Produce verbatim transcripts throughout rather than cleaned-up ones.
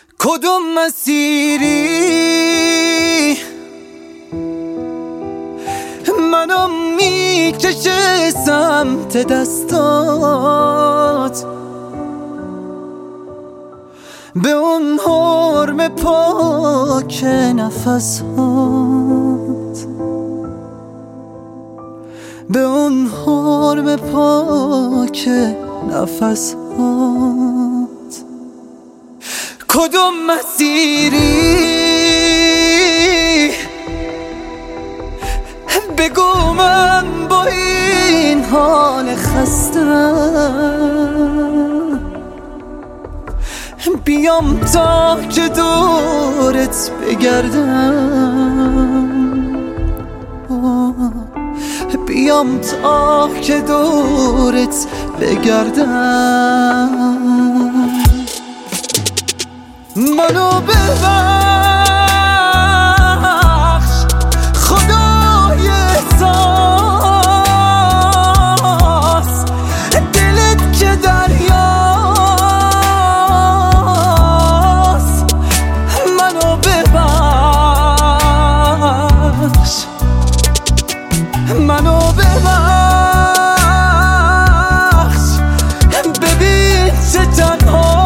کدوم مسیری منو میکشه سمت دستات، به اون حرم پاک نفسات، به اون حرم پاک نفسات. کدوم مسیری بگو من با این حال خستم بیام تا که دورت بگردم، بیام تا که دورت بگردم. منو ببخش خدای احساس، دلت که دریاست. منو ببخش، منو ببخش، ببین چه تنها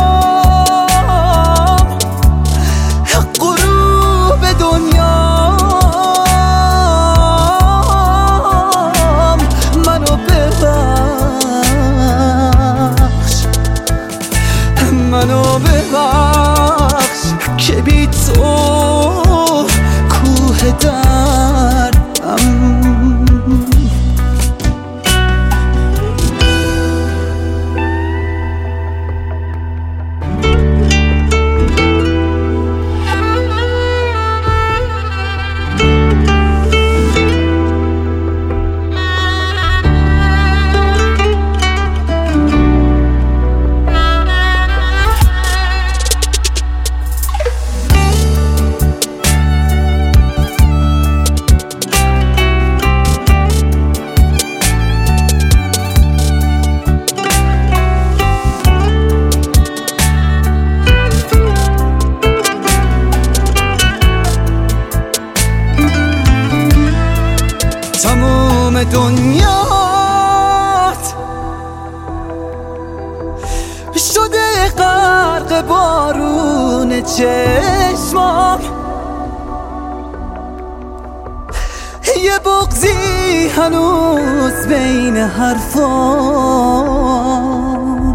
منو ببخش که بی تو کوه دردم. تموم دنیات شده غرق بارون چشمام، یه بغضی هنوز بین حرفام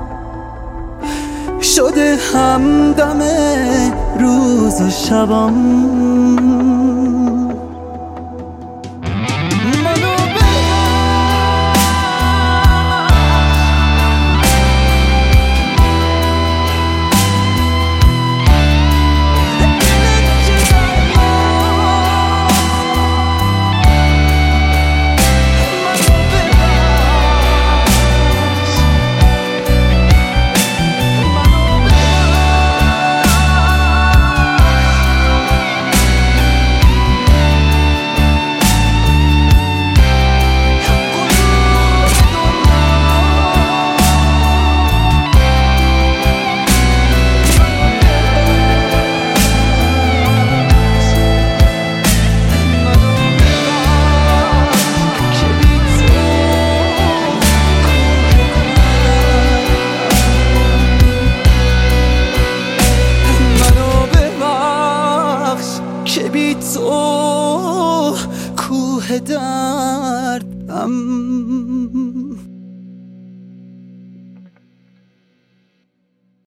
شده همدم روز و شبام. تو کوه دردم.